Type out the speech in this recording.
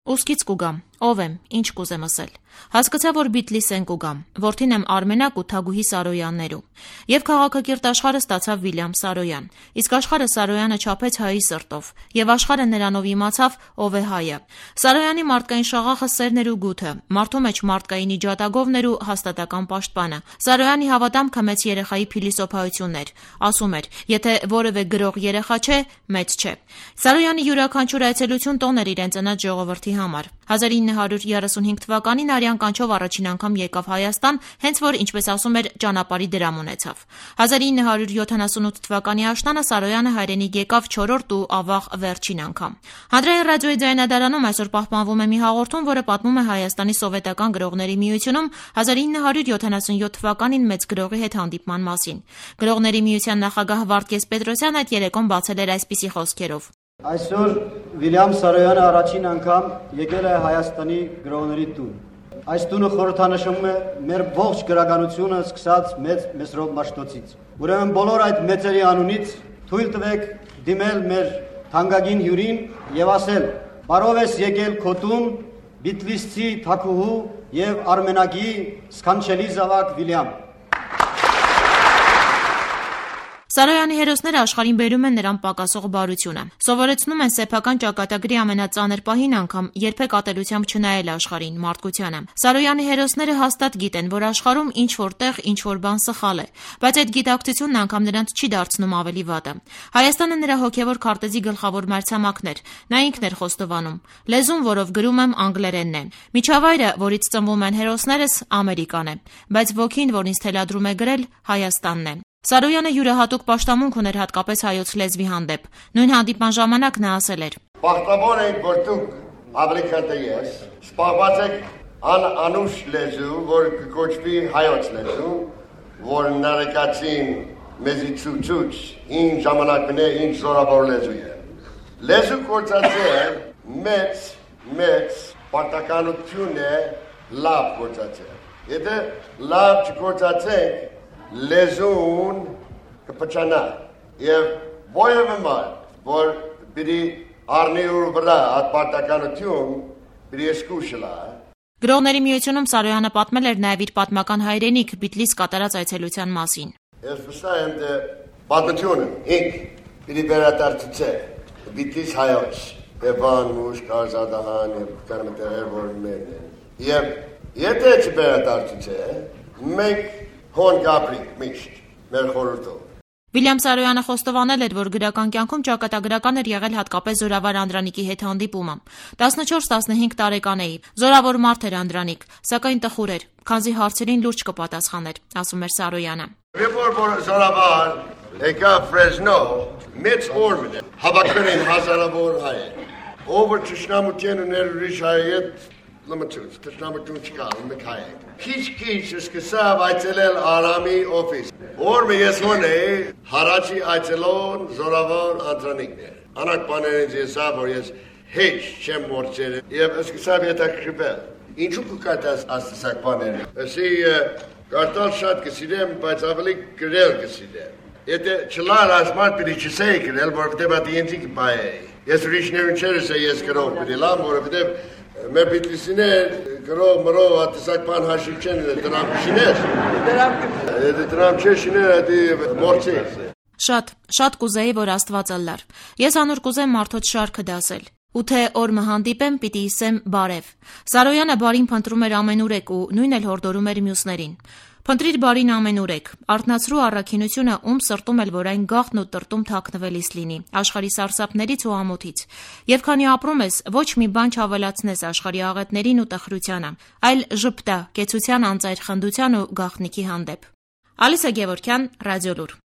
Ուսկից կուգամ, ով եմ, ինչ կուզեմ ասել։ Հասկացա, որ Բիթլիսեն կուգամ, որդին եմ Արմենակ ու Թագուհի Սարոյաններու։ Եվ քաղաքակիրթ աշխարհը ստացավ Վիլյամ Սարոյան։ Իսկ աշխարհը Սարոյանը չափեց հայի սրտով, եւ աշխարհը նրանով իմացավ, ով է հայը։ Սարոյանի մարդկային շաղախը սերն էր ու գութը, մարդու մեջ մարդկային իջատագովն էր ու հաստատական պաշտպանը։ Սարոյանի հավատամքը մեծ երեխայի փիլիսոփայությունն էր։ Ասում էր, եթե որևէ գրող երեխա չէ, մեծ չէ։ Սարոյանի յուրաքանչյուր այցելություն տոն էր իրեն ծնած ժողովրդի համար։ 1935 թվականին արյան կանչով առաջին անգամ եկավ Հայաստան, հենց որ, ինչպես ասում էր, ճանապարհի դրամ ունեցավ։ 1978 թվականի աշնանը Սարոյանը հայրենիք եկավ 4-րդ ու ավաղ վերջին անգամ։ Հանրային ռադիոյի ձայնադարանում այսօր պահպանվում է մի հաղորդում, որը պատմում է Հայաստանի սովետական գրողների միությունում 1977 թվականին մեծ գրողի հետ հանդիպման մասին։ Գրողների միության նախագահ Վարդգես Պետրոսյանը այդ երեկոն բացել էր այսպիսի խոսքերով. Այսօր Վիլյամ Սարոյանը առաջին անգամ եկել է Հայաստանի գրողների տուն։ Այս տունը խորհրդանշում է մեր ողջ գրականությունը սկսած մեծ Մեսրոպ Մաշտոցից։ Ուրեմն բոլոր այդ մեծերի անունից թույլ տվեք դիմել մեր թանկագին հյուրին եւ ասել. «Բարով ես եկել քո տուն, Բիթլիսցի Թագուհու եւ Արմենակի սքանչելի զավակ Վիլյամ»։ Սարոյանի հերոսները աշխարհին բերում են նրան պակասող բարությունը։ Սովորեցնում են սեփական ճակատագրի ամենածանր պահին անգամ երբեք ատելությամբ չնայել աշխարհին, մարդկությանը։ Սարոյանի հերոսները հաստատ գիտեն, որ աշխարհում ինչ-որ տեղ ինչ-որ բան սխալ է, բայց այդ գիտակցությունն անգամ նրանց չի դարձնում ավելի վատը։ Հայաստանը նրա հոգևոր քարտեզի գլխավոր մայրցամաքն էր։ Նա ինքն էր խոստովանում. «Լեզուն, որով գրում եմ, անգլերենն է։ Միջավայրը, որից ծնվում են հերոսներս, Ամերիկան է, բայց ոգին, որ ինձ թելադրում է գրել, Հայաստանն է»։ Սարոյանը յուրահատուկ պաշտամունք ուներ հատկապես հայոց լեզվի հանդեպ։ Նույն հանդիպման ժամանակ նա ասել էր. «Պարտավոր ենք, որ դուք աբլիքատը ես, սպառված եք անուշ լեզու, որ կոչվի հայոց լեզու, որ նարեկացին մեզի ցուցուց, ինչ ժամանակն է, ինչ զորավոր լեզու է։ Լեզու գործածել մեծ պարտականություն է լավ գործածել։ Եթե լավ չգործածենք, լեզուն կփչանա եւ ովևէ մարդ, որ պիտի առնի ու վրա այդ պարտականություն, պիտի սկսելա։ Գրողների միությունում Սարոյանը պատմել էր նաև իր պատմական հայրենիք Բիթլիս կատարած այցելության մասին։ Ես վստահ եմ, թե պատմությունը ինք պիտի վերադարձի Բիթլիս հայոց, Էվան, Մուշկ, Ազադահան եւ կարմտեր որ մեն։ Եվ եթե չվերադարձի, մենք հոն գաբրիկ միշտ մեր խորհրդով։ Վիլյամ Սարոյանը խոստովանել էր, որ գրական կյանքում ճակատագրական էր եղել հատկապես Զորավար Անդրանիկի հետ հանդիպումը։ 14-15 տարեկան էի։ Զորավոր մարդ էր Անդրանիկ, սակայն տխուր էր, քանզի հարցերին լուրջ կպատասխաներ, ասում էր Սարոյանը։ Երբ որ Զորավար եկա Ֆրեզնո, մեծ օրմն է, հավաքել հազարավոր հայ։ Ով ճշնամության ուներ ուրիշ հայ լմացուց, ճշնամություն չկա, մեկ հայ։ Քիչ սկսավ այցելել Արամի օֆիս։ Օրը ես հոն էի, հարաճի այցելոն Զորավոր Անդրանիկն էր։ Անակ բաներից եսա, որ ես հեչ չեմ մորցել եւ սկսավ հետաքրքրվել։ Ինչու կկարտած աստսակ բաները։ Ասի կարտալ շատ կսիրեմ, բայց ավելի գրել կսիրեմ։ Եթե չլար ասմար պիտի չսեի գրել, որովհետեւ այդ ինձ կպայ։ Ես ուրիշներուն չերս ես գրող պիտի լամ, որովհետեւ մեր Բիթլիսիներ գրող մրով ատսակ բան հաշիվ չեն դրամ շիներ։ Դրամ չէ շիներ դի մորցի։ Շատ կուզեի, որ Աստված ըլլար։ Ես անոր կուզեմ մարդոց շարքը դասել։ Ու թե օրը հանդիպեմ, պիտի իսեմ բարև։ Սարոյանը բարին փնտրում էր ամենուրեք ու նույն էլ հորդորում էր մյուսներին։ Փնտրիր բարին ամենուրեք, արթնացրու առաքինությունը, ում սրտում էլ որ այն գաղթն ու տրտում թաքնվելիս լինի, աշխարհի սարսափներից ու ամոթից։ Եվ քանի ապրում ես, ոչ մի բան չավելացնես աշխարհի աղետներին ու տխրությանը, այլ ժպտա, կեցության անծայր խնդության ու գաղտնիքի հանդեպ։ Ալիսա Գևորգյան, Ռադիոլուր։